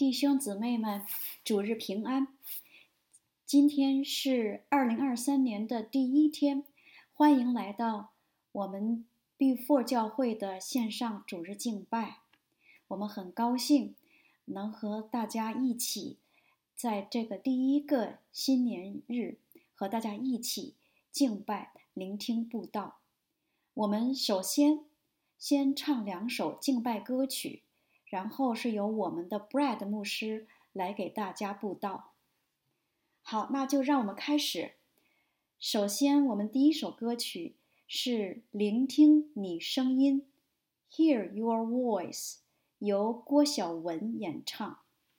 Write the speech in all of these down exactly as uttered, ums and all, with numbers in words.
弟兄姊妹们，主日平安。今天是二零二三年的第一天，欢迎来到我们 Before 教会的线上主日敬拜。我们很高兴能和大家一起在这个第一个新年日和大家一起敬拜、聆听布道。我们首先先唱两首敬拜歌曲，然后是由我们的 Brad 牧师来给大家布道。好，那就让我们开始。首先，我们第一首歌曲是聆听你声音 Hear Your Voice， 由郭晓雯演唱。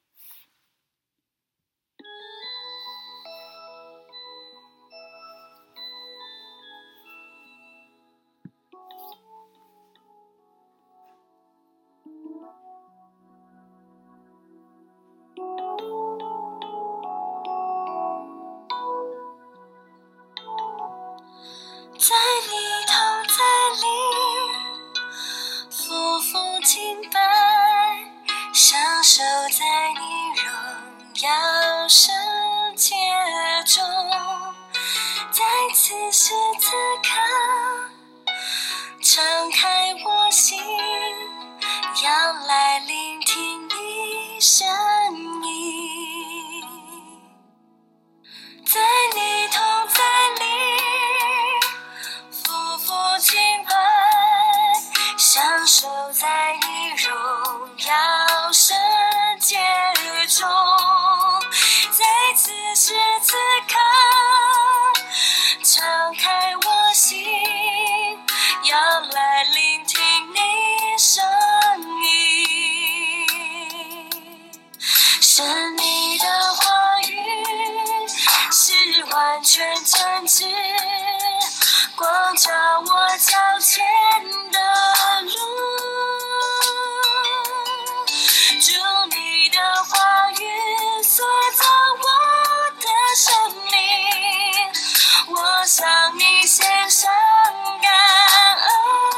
在你同在里夫妇敬拜，享受在你荣耀圣洁中，在此时此刻敞开我心，要来聆听你声音。在你同在里夫妇敬拜，享受在你荣耀圣洁中，在此时此刻敞开我心，要来聆听你声音。神你的话语是完全真知，光照我脚前的路。主你的话语塑造我的生命，我向你献上感恩。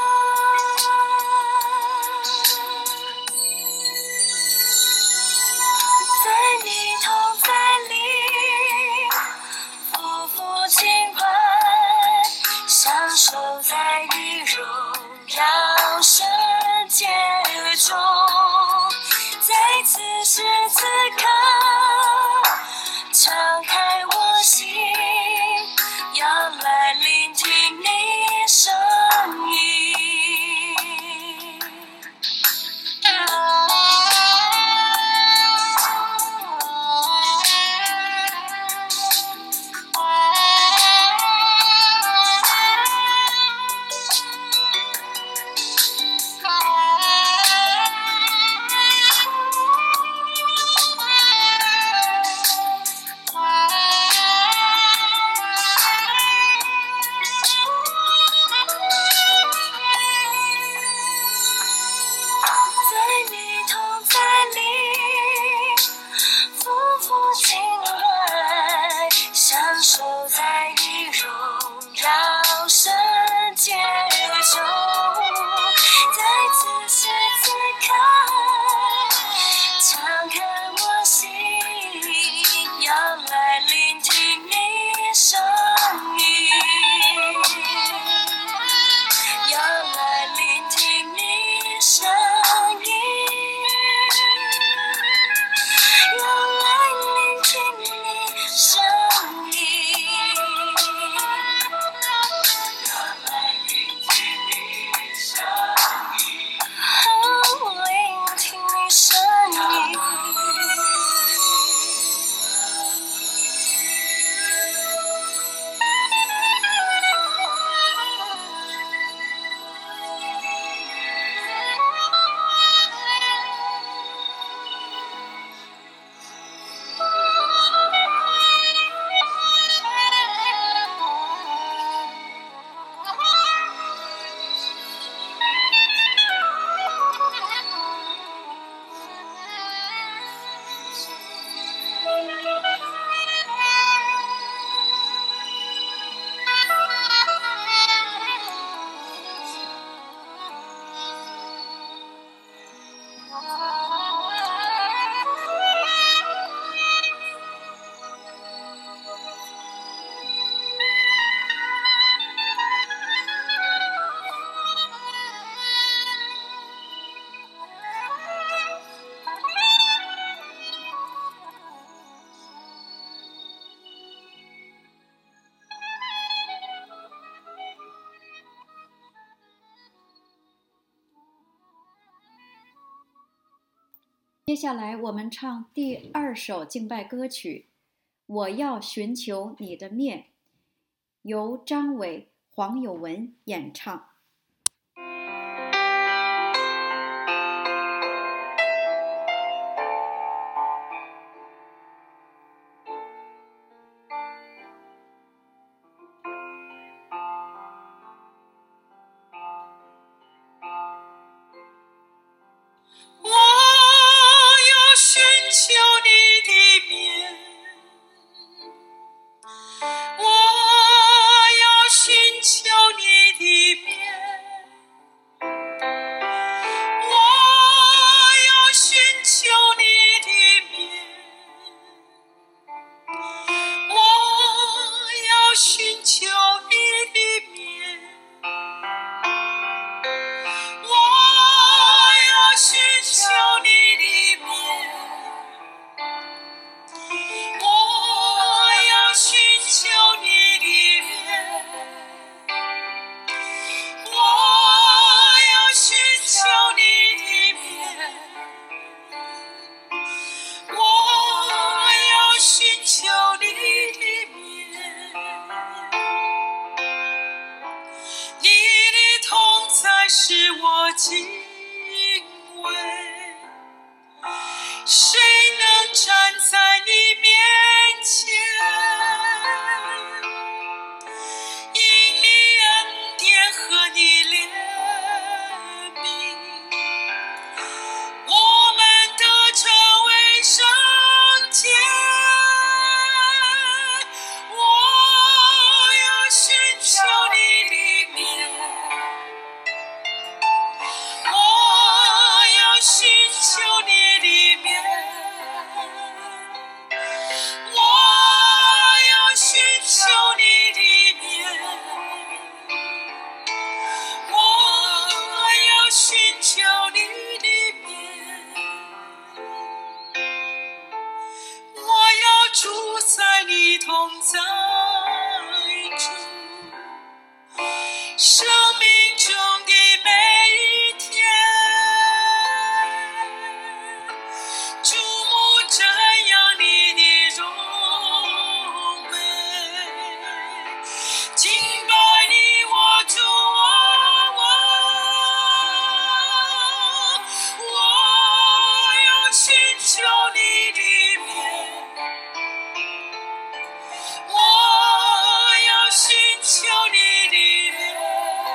在你同在里夫妇敬拜，享受在你荣耀圣洁中，在此时此刻敞开我心，要来聆听你声音。 接下来我们唱第二首敬拜歌曲《我要寻求你的面》，由张伟、黄有文演唱。 使我敬畏，谁能站在你面前？因你恩典和你怜悯，我们得成为圣洁。我要寻求你的面，我要寻求你的面，我要寻求你的面，我要寻求你的面，我要住在你同在中，生命中的每一天，注目瞻仰你的荣美，敬拜你我主啊，我我要寻求你的面，我要寻求你的面，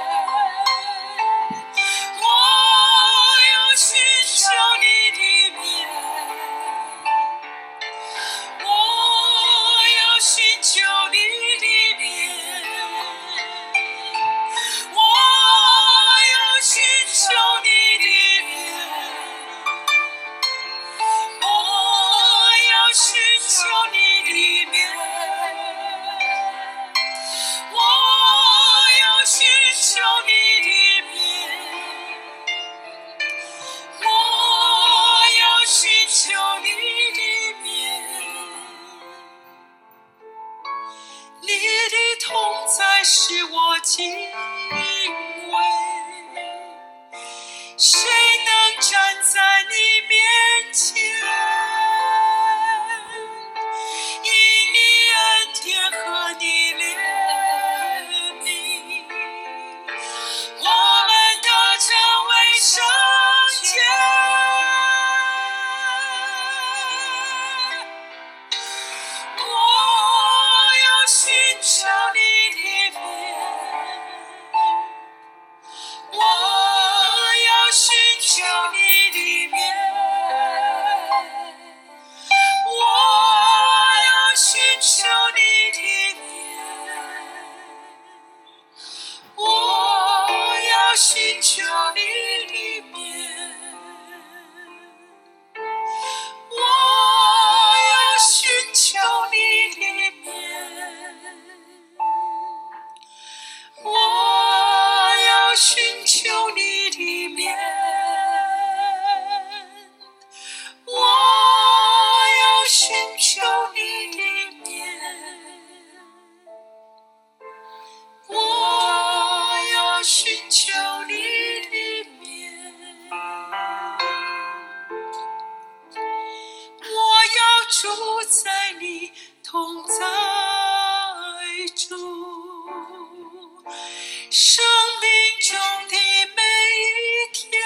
住在你同在中，生命中的每一天，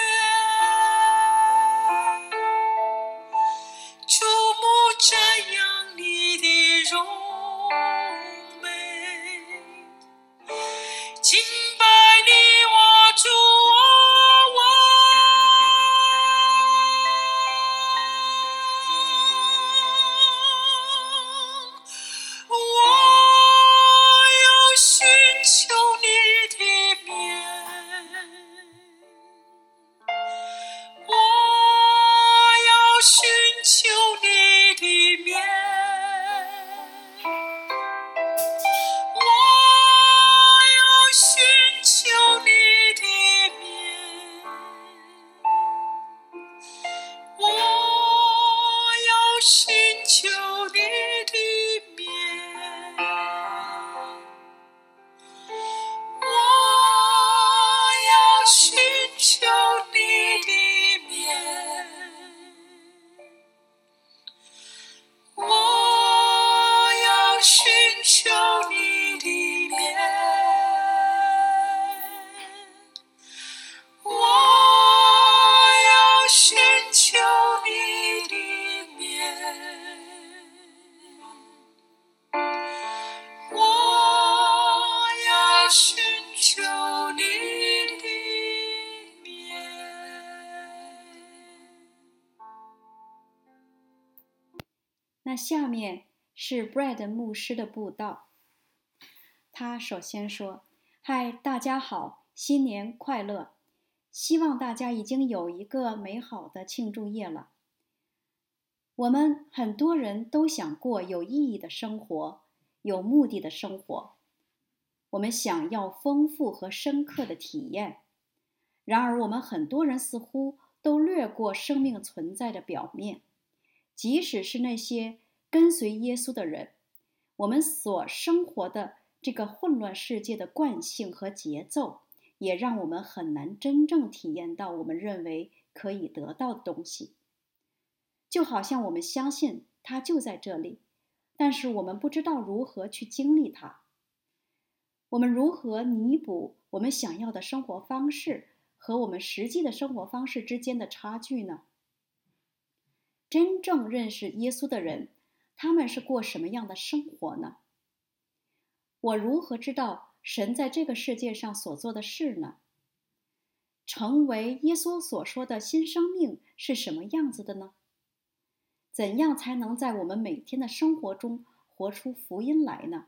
注目瞻仰你的荣美，敬拜你我主我王，我要寻求你的面，我要寻求你的面，我要寻求你的面，我要寻求你的面，我要寻求你的面，我要寻求你的面，我要寻求你的面，我要寻求你的面。 那下面是 Brad 牧师的布道。他首先说：嗨，大家好，新年快乐！希望大家已经有一个美好的庆祝夜了。我们很多人都想过有意义的生活，有目的的生活。我们想要丰富和深刻的体验。然而，我们很多人似乎都略过生命存在的表面。即使是那些跟随耶稣的人，我们所生活的这个混乱世界的惯性和节奏，也让我们很难真正体验到我们认为可以得到的东西。就好像我们相信它就在这里，但是我们不知道如何去经历它。我们如何弥补我们想要的生活方式和我们实际的生活方式之间的差距呢？真正认识耶稣的人，他们是过什么样的生活呢？我如何知道神在这个世界上所做的事呢？成为耶稣所说的新生命是什么样子的呢？怎样才能在我们每天的生活中活出福音来呢？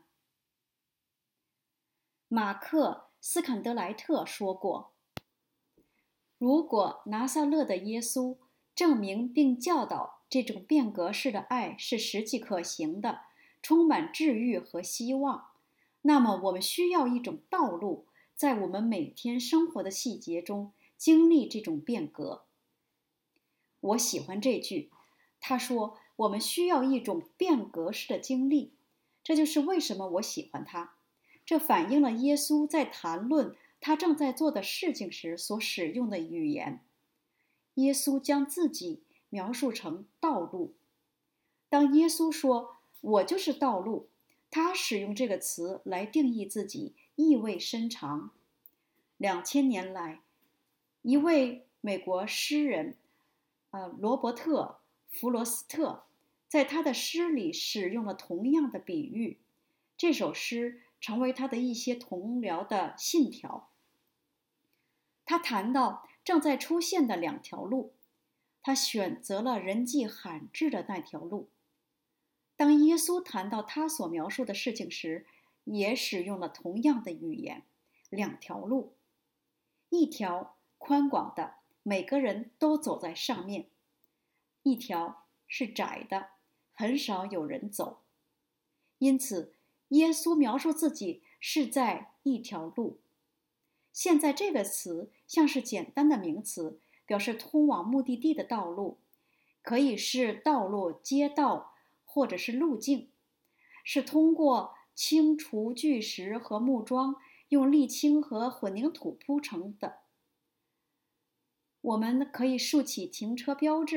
马克·斯坎德莱特说过，如果拿撒勒的耶稣证明并教导这种变革式的爱是实际可行的，充满治愈和希望，那么我们需要一种道路，在我们每天生活的细节中经历这种变革。我喜欢这句，他说我们需要一种变革式的经历，这就是为什么我喜欢他。这反映了耶稣在谈论他正在做的事情时所使用的语言。耶稣将自己描述成道路。当耶稣说我就是道路，他使用这个词来定义自己，意味深长。两千年来，一位美国诗人呃，罗伯特·弗罗斯特在他的诗里使用了同样的比喻，这首诗成为他的一些同僚的信条。他谈到正在出现的两条路，他选择了人迹罕至的那条路。当耶稣谈到他所描述的事情时，也使用了同样的语言，两条路，一条宽广的，每个人都走在上面，一条是窄的，很少有人走。因此耶稣描述自己是在一条路。现在这个词像是简单的名词，表示通往目的地的道路，可以是道路、街道或者是路径，是通过清除巨石和木桩，用沥青和混凝土铺成的。我们可以竖起停车标志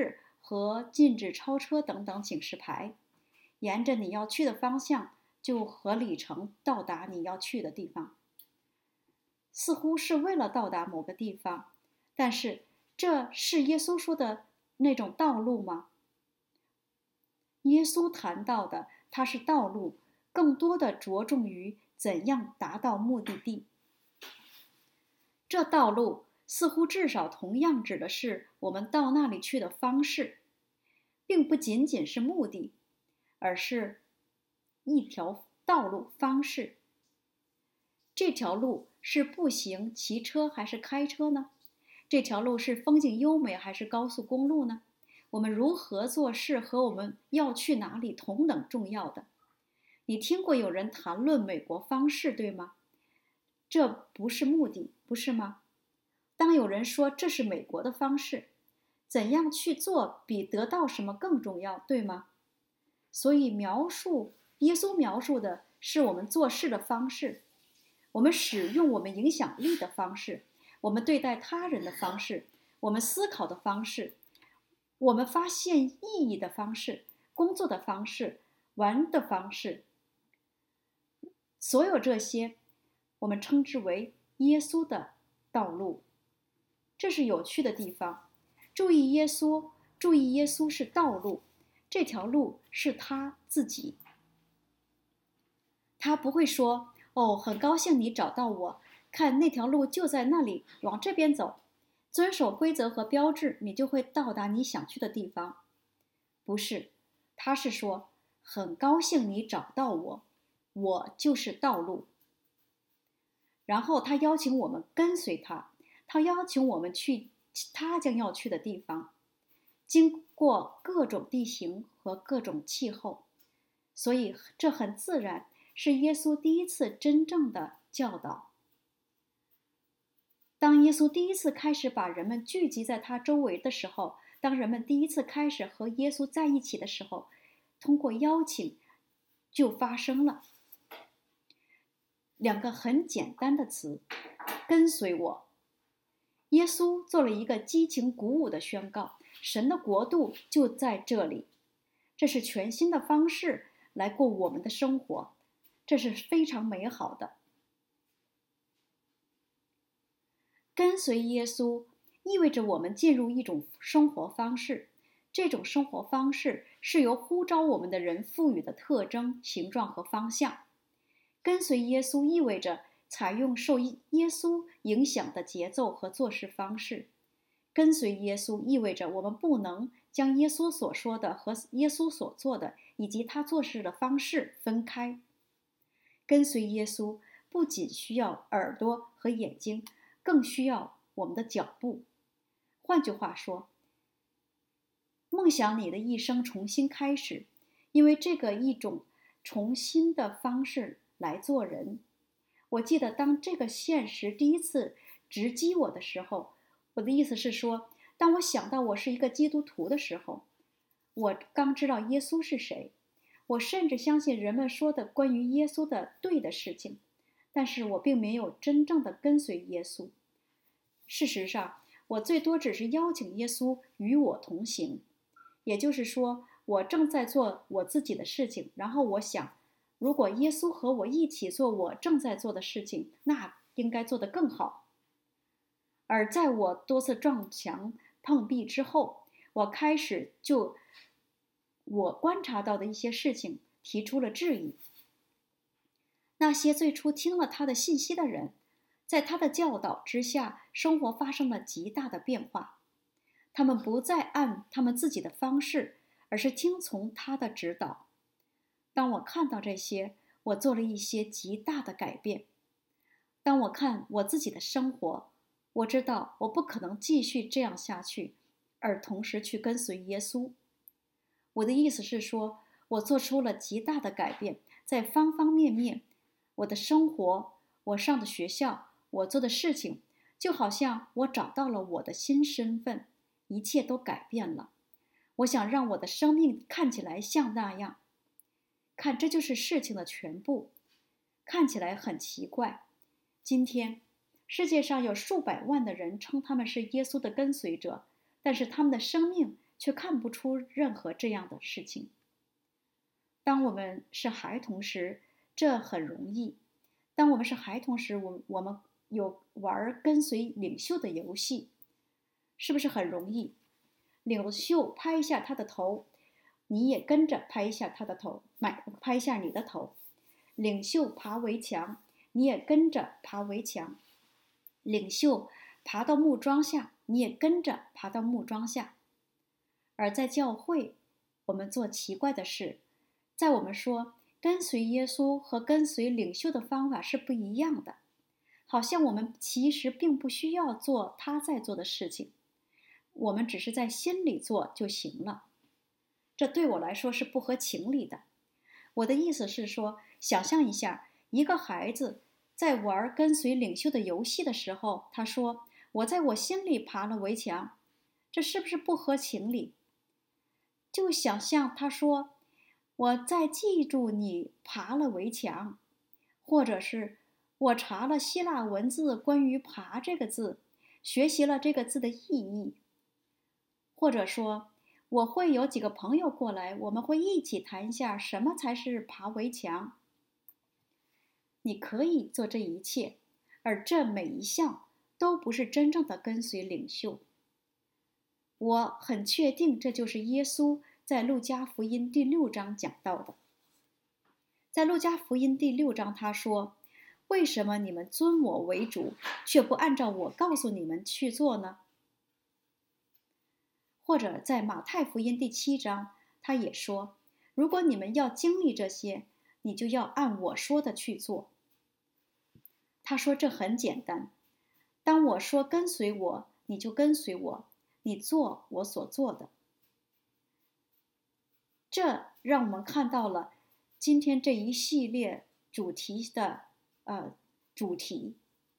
和禁止超车等等警示牌，沿着你要去的方向就和里程到达你要去的地方。似乎是为了到达某个地方，但是这是耶稣说的那种道路吗？耶稣谈到的它是道路，更多的着重于怎样达到目的地。这道路似乎至少同样指的是我们到那里去的方式，并不仅仅是目的，而是一条道路方式。这条路是步行、骑车还是开车呢？这条路是风景优美还是高速公路呢？我们如何做事和我们要去哪里同等重要的。你听过有人谈论美国方式，对吗？这不是目的，不是吗？当有人说这是美国的方式，怎样去做比得到什么更重要，对吗？所以描述耶稣描述的是我们做事的方式，我们使用我们影响力的方式，我们对待他人的方式，我们思考的方式，我们发现意义的方式，工作的方式，玩的方式，所有这些我们称之为耶稣的道路。这是有趣的地方。注意耶稣，注意耶稣是道路，这条路是他自己。他不会说，哦，很高兴你找到我，看那条路就在那里，往这边走，遵守规则和标志，你就会到达你想去的地方。不是，他是说，很高兴你找到我，我就是道路。然后他邀请我们跟随他，他邀请我们去他将要去的地方，经过各种地形和各种气候，所以这很自然，是耶稣第一次真正的教导。当耶稣第一次开始把人们聚集在他周围的时候，当人们第一次开始和耶稣在一起的时候，通过邀请就发生了两个很简单的词：跟随我。耶稣做了一个激情鼓舞的宣告，神的国度就在这里。这是全新的方式来过我们的生活，这是非常美好的。跟随耶稣意味着我们进入一种生活方式，这种生活方式是由呼召我们的人赋予的特征、形状和方向。跟随耶稣意味着采用受耶稣影响的节奏和做事方式。跟随耶稣意味着我们不能将耶稣所说的和耶稣所做的以及他做事的方式分开。跟随耶稣不仅需要耳朵和眼睛，更需要我们的脚步。换句话说，梦想你的一生重新开始，因为这个一种重新的方式来做人。我记得当这个现实第一次直击我的时候，我的意思是说，当我想到我是一个基督徒的时候，我刚知道耶稣是谁，我甚至相信人们说的关于耶稣的对的事情，但是我并没有真正的跟随耶稣。事实上，我最多只是邀请耶稣与我同行，也就是说，我正在做我自己的事情，然后我想，如果耶稣和我一起做我正在做的事情，那应该做得更好。而在我多次撞墙碰壁之后，我开始就我观察到的一些事情提出了质疑。那些最初听了他的信息的人，在他的教导之下，生活发生了极大的变化。他们不再按他们自己的方式，而是听从他的指导。当我看到这些，我做了一些极大的改变。当我看我自己的生活，我知道我不可能继续这样下去，而同时去跟随耶稣。我的意思是说，我做出了极大的改变，在方方面面，我的生活，我上的学校，我做的事情，就好像我找到了我的新身份，一切都改变了。我想让我的生命看起来像那样。看，这就是事情的全部。看起来很奇怪，今天世界上有数百万的人称他们是耶稣的跟随者，但是他们的生命却看不出任何这样的事情。当我们是孩童时，这很容易。当我们是孩童时，我我们有玩跟随领袖的游戏，是不是很容易？领袖拍一下他的头，你也跟着拍一下他的头，拍拍一下你的头。领袖爬围墙，你也跟着爬围墙。领袖爬到木桩下，你也跟着爬到木桩下。而在教会，我们做奇怪的事，在我们说跟随耶稣和跟随领袖的方法是不一样的，好像我们其实并不需要做他在做的事情，我们只是在心里做就行了。这对我来说是不合情理的。我的意思是说，想象一下，一个孩子在玩跟随领袖的游戏的时候，他说：“我在我心里爬了围墙。”这是不是不合情理？就想象他说：“我在记住你爬了围墙，或者是我查了希腊文字关于爬这个字，学习了这个字的意义。”或者说我会有几个朋友过来，我们会一起谈一下什么才是爬围墙。你可以做这一切，而这每一项都不是真正的跟随领袖。我很确定这就是耶稣在路加福音第六章讲到的。在路加福音第六章他说：“为什么你们尊我为主，却不按照我告诉你们去做呢？”或者在马太福音第七章，他也说：“如果你们要经历这些，你就要按我说的去做。”他说这很简单，当我说跟随我，你就跟随我，你做我所做的。这让我们看到了今天这一系列主题的呃主题。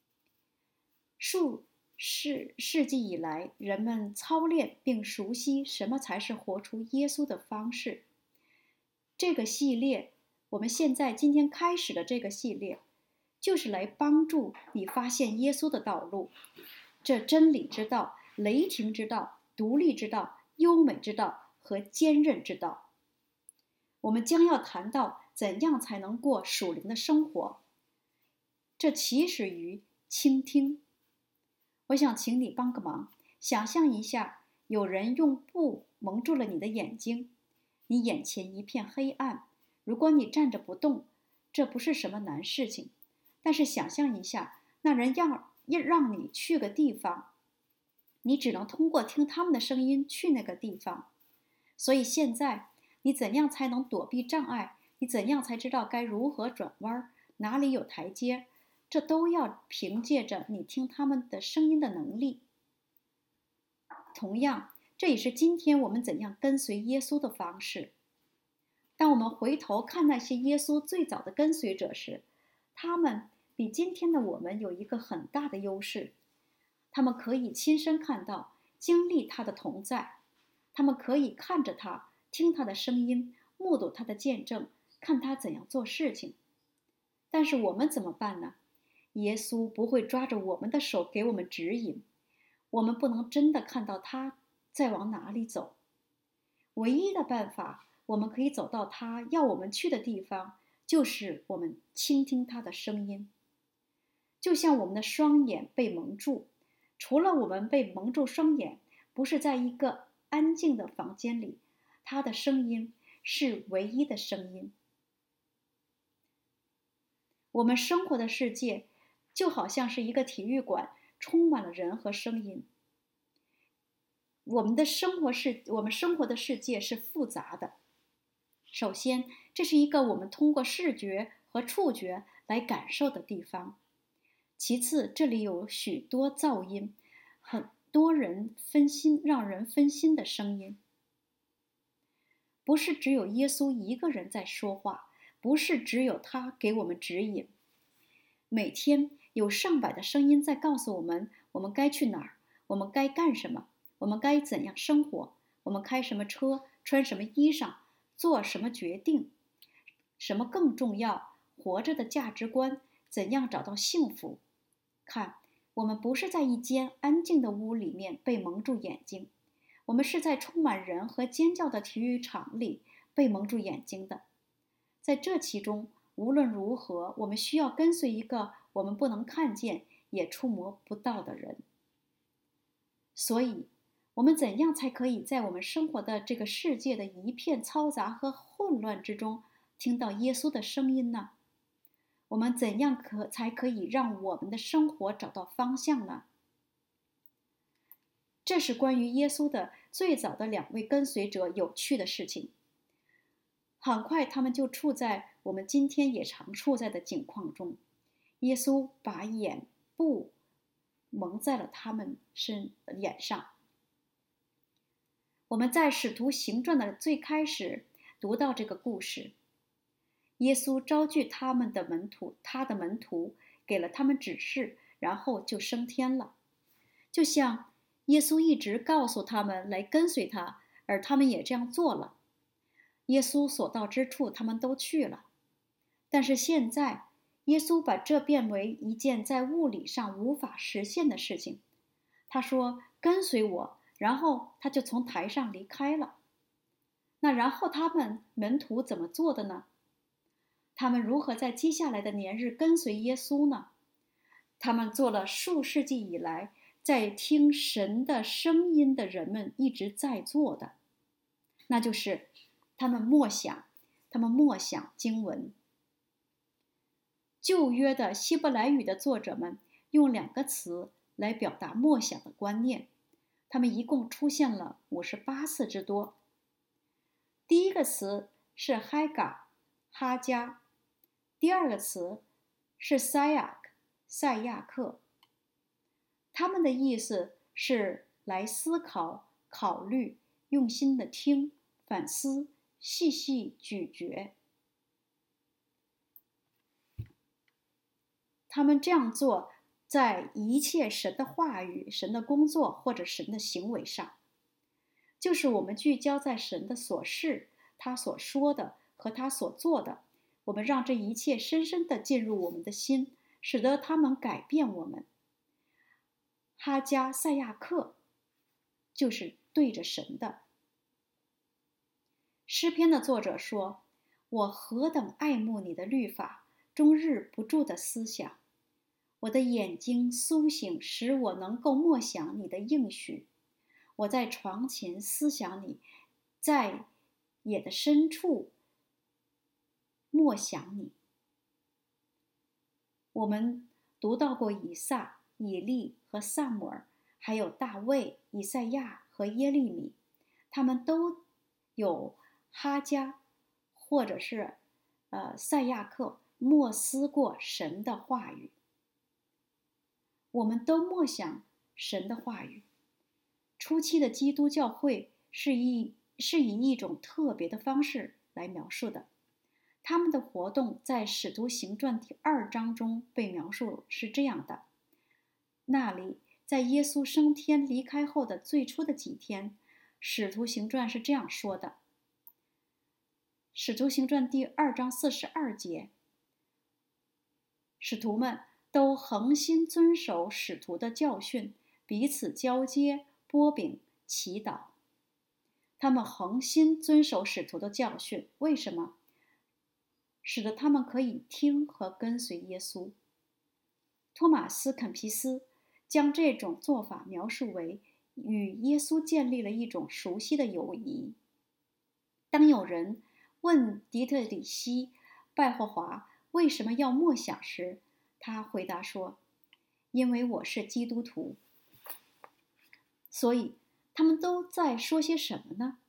数世世纪以来，人们操练并熟悉什么才是活出耶稣的方式。这个系列，我们现在今天开始的这个系列，就是来帮助你发现耶稣的道路，这真理之道、雷霆之道、独立之道、优美之道和坚韧之道。我们将要谈到怎样才能过属灵的生活，这起始于倾听。我想请你帮个忙，想象一下，有人用布蒙住了你的眼睛，你眼前一片黑暗。如果你站着不动，这不是什么难事情。但是想象一下，那人要让你去个地方，你只能通过听他们的声音去那个地方。所以现在，你怎样才能躲避障碍？你怎样才知道该如何转弯？哪里有台阶？这都要凭借着你听他们的声音的能力。同样，这也是今天我们怎样跟随耶稣的方式。当我们回头看那些耶稣最早的跟随者时，他们比今天的我们有一个很大的优势，他们可以亲身看到、经历他的同在，他们可以看着他、听他的声音、目睹他的见证、看他怎样做事情。但是我们怎么办呢？耶稣不会抓着我们的手给我们指引，我们不能真的看到他在往哪里走。唯一的办法，我们可以走到他要我们去的地方，就是我们倾听他的声音。就像我们的双眼被蒙住，除了我们被蒙住双眼，不是在一个安静的房间里，他的声音是唯一的声音。我们生活的世界就好像是一个体育馆，充满了人和声音。我们的生活是，我们生活的世界是复杂的。首先，这是一个我们通过视觉和触觉来感受的地方。其次，这里有许多噪音，很多人分心，让人分心的声音。不是只有耶稣一个人在说话，不是只有他给我们指引。每天有上百的声音在告诉我们，我们该去哪儿，我们该干什么，我们该怎样生活，我们开什么车，穿什么衣裳，做什么决定，什么更重要，活着的价值观，怎样找到幸福。看，我们不是在一间安静的屋里面被蒙住眼睛， 我们是在充满人和尖叫的体育场里被蒙住眼睛的。在这其中，无论如何，我们需要跟随一个我们不能看见也触摸不到的人。所以，我们怎样才可以在我们生活的这个世界的一片嘈杂和混乱之中听到耶稣的声音呢？我们怎样可才可以让我们的生活找到方向呢？这是关于耶稣的最早的两位跟随者有趣的事情。很快，他们就处在我们今天也常处在的境况中。耶稣把眼布蒙在了他们身眼上。我们在《使徒行传》的最开始读到这个故事，耶稣招聚他们的门徒，他的门徒给了他们指示，然后就升天了。就像耶稣一直告诉他们来跟随他，而他们也这样做了。耶稣所到之处，他们都去了。但是现在，耶稣把这变为一件在物理上无法实现的事情。他说：“跟随我。”然后他就从台上离开了。那然后他们门徒怎么做的呢？他们如何在接下来的年日跟随耶稣呢？他们做了数世纪以来在听神的声音的人们一直在做的，那就是他们默想，他们默想经文。旧约的希伯来语的作者们用两个词来表达默想的观念，他们一共出现了五十八次之多。第一个词是嗨嘎，哈加；第二个词是赛亚克，赛亚克。他们的意思是来思考、考虑、用心的听、反思、细细咀嚼。他们这样做，在一切神的话语、神的工作或者神的行为上，就是我们聚焦在神的所事、他所说的和他所做的，我们让这一切深深地进入我们的心，使得他们改变我们。哈加赛亚克就是对着神的。诗篇的作者说：“我何等爱慕你的律法，终日不住的思想。我的眼睛苏醒，使我能够默想你的应许。我在床前思想你，在野的深处默想你。”我们读到过以撒、以利和撒母耳，还有大卫、以赛亚和耶利米，他们都有哈加或者是呃赛亚克默思过神的话语。我们都默想神的话语。初期的基督教会是以是以一种特别的方式来描述的。他们的活动在《使徒行传》第二章中被描述是这样的：那里，在耶稣升天离开后的最初的几天，《使徒行传》是这样说的：《使徒行传》第二章四十二节，使徒们都恒心遵守使徒的教训，彼此交接、擘饼、祈祷。他们恒心遵守使徒的教训，为什么？使得他们可以听和跟随耶稣。托马斯·肯皮斯将这种做法描述为与耶稣建立了一种熟悉的友谊。当有人问迪特里希·拜霍华为什么要默想时，他回答说：“因为我是基督徒。”所以，他们都在说些什么呢？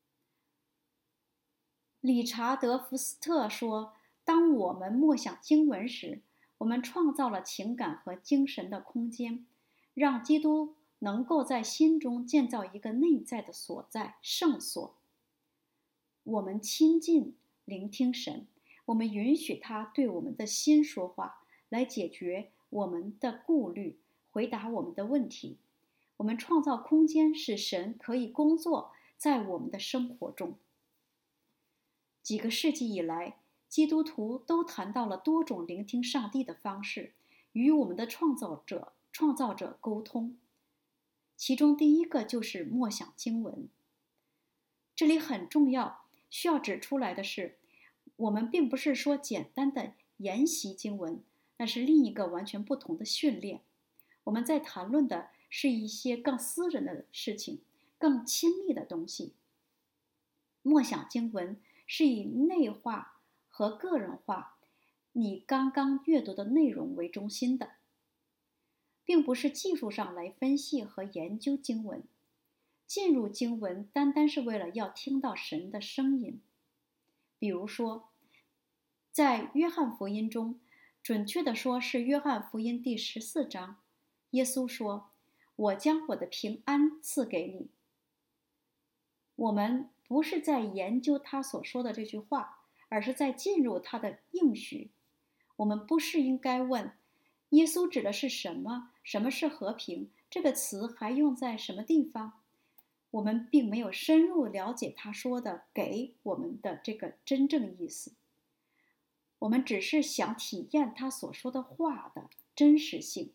理查德·福斯特说：“当我们默想经文时，我们创造了情感和精神的空间，让基督能够在心中建造一个内在的所在圣所。我们亲近、聆听神，我们允许他对我们的心说话，来解决我们的顾虑，回答我们的问题。我们创造空间，使神可以工作在我们的生活中。”几个世纪以来，基督徒都谈到了多种聆听上帝的方式，与我们的创造者、创造者沟通。 其中第一个就是默想经文。这里很重要，需要指出来的是，我们并不是说简单的研习经文，那是另一个完全不同的训练。我们在谈论的是一些更私人的事情，更亲密的东西。默想经文是以内化和个人化你刚刚阅读的内容为中心的，并不是技术上来分析和研究经文。进入经文单单是为了要听到神的声音。比如说，在约翰福音中，准确的说是约翰福音第十四章，耶稣说：“我将我的平安赐给你。”我们不是在研究他所说的这句话，而是在进入他的应许。我们不是应该问耶稣指的是什么？什么是和平？这个词还用在什么地方？我们并没有深入了解他说的给我们的这个真正意思。我们只是想体验他所说的话的真实性。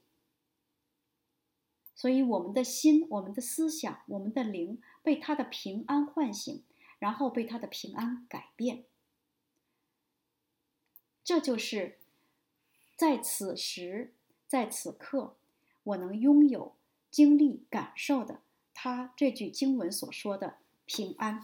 所以我们的心、我们的思想、我们的灵被他的平安唤醒，然后被他的平安改变。这就是在此时、在此刻，我能拥有、经历、感受的他这句经文所说的平安。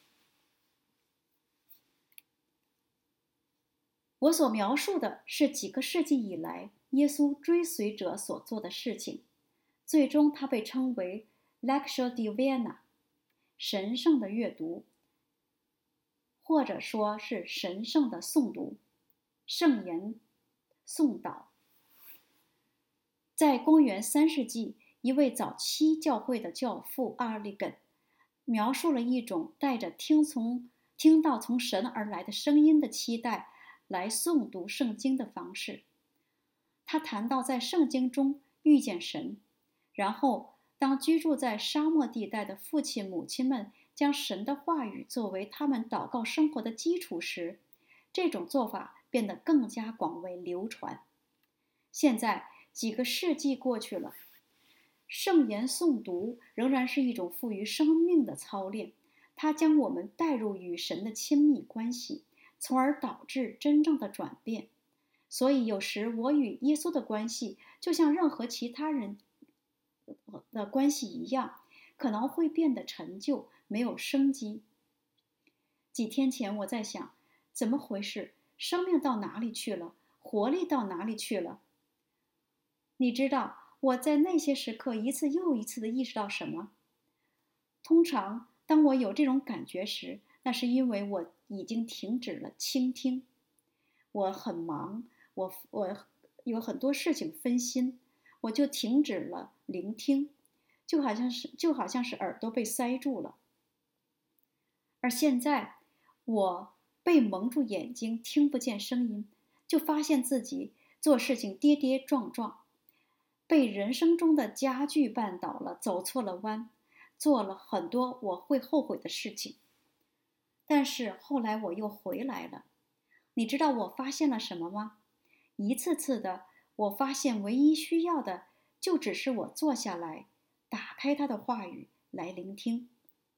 我所描述的是几个世纪以来耶稣追随者所做的事情，最终他被称为 Lectio Divina， 神圣的阅读，或者说是神圣的诵读，圣言诵导。在公元三世纪，一位早期教会的教父阿尔里根描述了一种带着听从听到从神而来的声音的期待来诵读圣经的方式。他谈到在圣经中遇见神，然后当居住在沙漠地带的父亲母亲们将神的话语作为他们祷告生活的基础时，这种做法变得更加广为流传。现在几个世纪过去了，圣言诵读仍然是一种赋予生命的操练，它将我们带入与神的亲密关系，从而导致真正的转变。所以有时我与耶稣的关系就像任何其他人的关系一样，可能会变得陈旧，没有生机。几天前我在想，怎么回事？生命到哪里去了？活力到哪里去了？你知道我在那些时刻一次又一次地意识到什么？通常当我有这种感觉时，那是因为我已经停止了倾听。我很忙，我我有很多事情分心，我就停止了聆听，就好像是就好像是耳朵被塞住了。而现在我被蒙住眼睛，听不见声音，就发现自己做事情跌跌撞撞，被人生中的家具绊倒了，走错了弯，做了很多我会后悔的事情。但是后来我又回来了。你知道我发现了什么吗？一次次的，我发现唯一需要的就只是我坐下来，打开他的话语来聆听。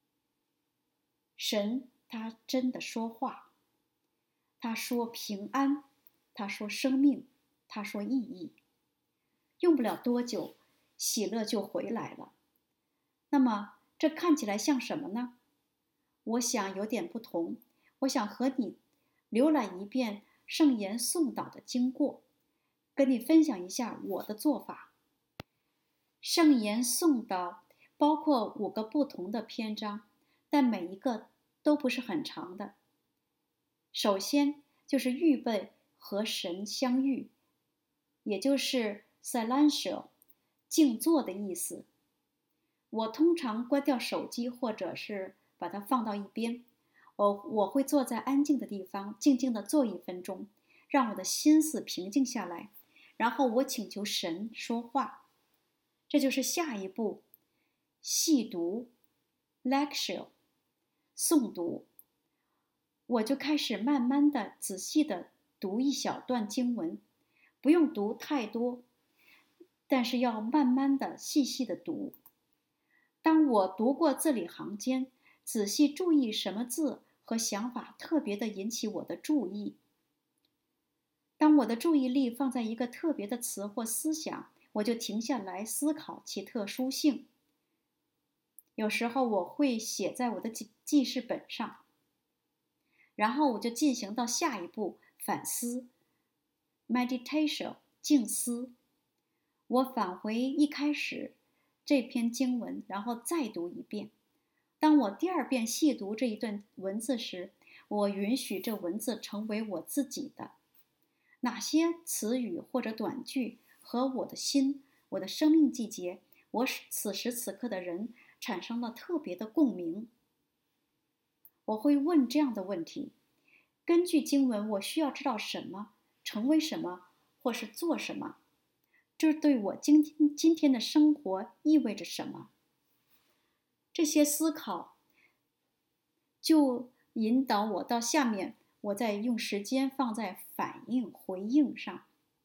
神他真的说话，他说平安，他说生命，他说意义。用不了多久，喜乐就回来了。那么这看起来像什么呢？我想有点不同。我想和你浏览一遍圣言诵导的经过，跟你分享一下我的做法。圣言诵导包括五个不同的篇章，但每一个都不是很长的。首先就是预备和神相遇，也就是 Silentio， 静坐的意思。我通常关掉手机，或者是把它放到一边。我我会坐在安静的地方，静静地坐一分钟，让我的心思平静下来，然后我请求神说话。这就是下一步，细读 Lectio 诵读。我就开始慢慢的、仔细的读一小段经文，不用读太多，但是要慢慢的、细细的读。 当我读过字里行间，仔细注意什么字和想法特别的引起我的注意，当我的注意力放在一个特别的词或思想，我就停下来思考其特殊性。有时候我会写在我的记记事本上，然后我就进行到下一步反思 meditation 静思。我返回一开始这篇经文，然后再读一遍。当我第二遍细读这一段文字时，我允许这文字成为我自己的。哪些词语或者短句和我的心、我的生命季节、我此时此刻的人产生了特别的共鸣？我会问这样的问题：根据经文，我需要知道什么，成为什么，或是做什么？这对我今天今天的生活意味着什么？这些思考就引导我到下面，我再用时间放在反应、回应上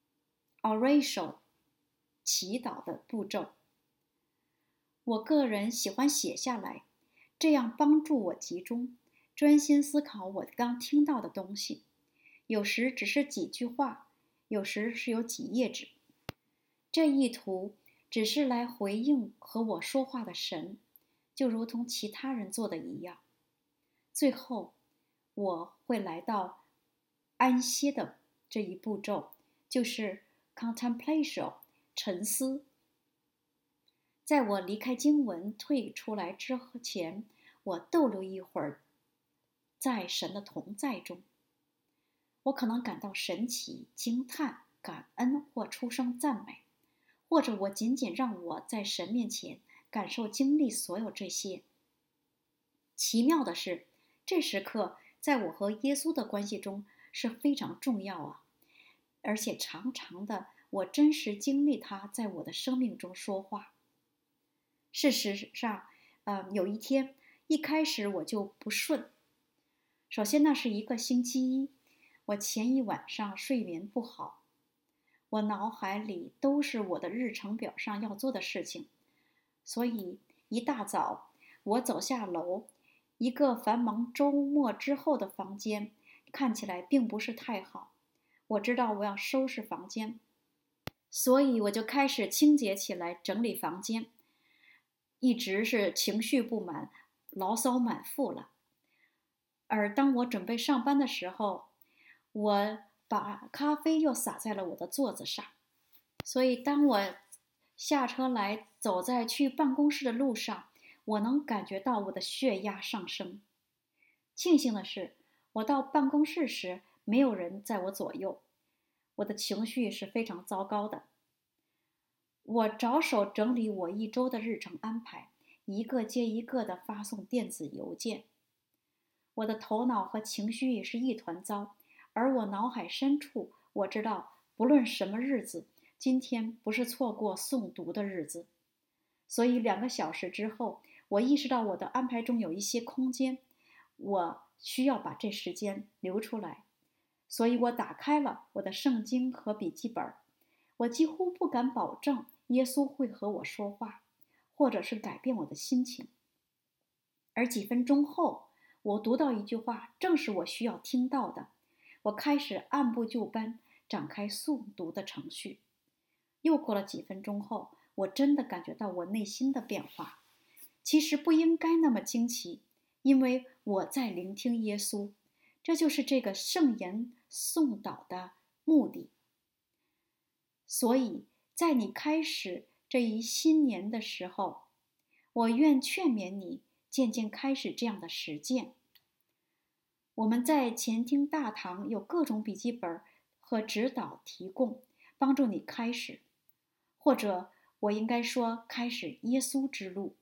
，oration 祈祷的步骤。我个人喜欢写下来，这样帮助我集中、专心思考我刚听到的东西。有时只是几句话，有时是有几页纸。这一图只是来回应和我说话的神，就如同其他人做的一样。最后，我会来到安歇的这一步骤，就是 contemplation 沉思。在我离开经文退出来之前，我逗留一会儿，在神的同在中，我可能感到神奇、惊叹、感恩或出声赞美，或者我仅仅让我在神面前感受经历所有这些。奇妙的是，这时刻在我和耶稣的关系中是非常重要啊，而且常常的我真实经历他在我的生命中说话。事实上，呃，有一天一开始我就不顺。首先那是一个星期一，我前一晚上睡眠不好，我脑海里都是我的日程表上要做的事情，所以一大早我走下楼，一个繁忙周末之后的房间看起来并不是太好。我知道我要收拾房间，所以我就开始清洁起来，整理房间，一直是情绪不满，牢骚满腹了。而当我准备上班的时候，我把咖啡又洒在了我的座子上，所以当我下车来走在去办公室的路上，我能感觉到我的血压上升。庆幸的是，我到办公室时没有人在我左右，我的情绪是非常糟糕的。我着手整理我一周的日程安排，一个接一个地发送电子邮件。我的头脑和情绪也是一团糟，而我脑海深处，我知道不论什么日子，今天不是错过诵读的日子。所以两个小时之后，我意识到我的安排中有一些空间，我需要把这时间留出来。所以我打开了我的圣经和笔记本，我几乎不敢保证耶稣会和我说话，或者是改变我的心情。而几分钟后，我读到一句话，正是我需要听到的。我开始按部就班展开诵读的程序。又过了几分钟后，我真的感觉到我内心的变化。其实不应该那么惊奇，因为我在聆听耶稣，这就是这个圣言诵祷的目的。所以在你开始这一新年的时候，我愿劝勉你渐渐开始这样的实践。我们在前厅大堂有各种笔记本和指导提供，帮助你开始，或者我应该说开始耶稣之路。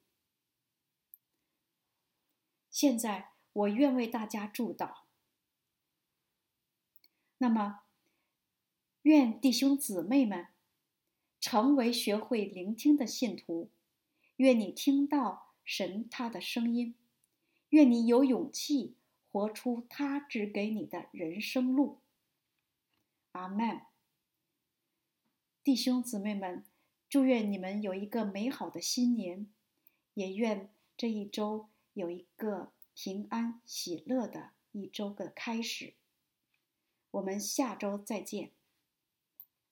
现在我愿为大家祝祷。那么愿弟兄姊妹们成为学会聆听的信徒，愿你听到神他的声音，愿你有勇气活出他指给你的人生路。阿们。弟兄姊妹们，祝愿你们有一个美好的新年， 也愿这一周有一个平安喜乐的一周的开始。我们下周再见。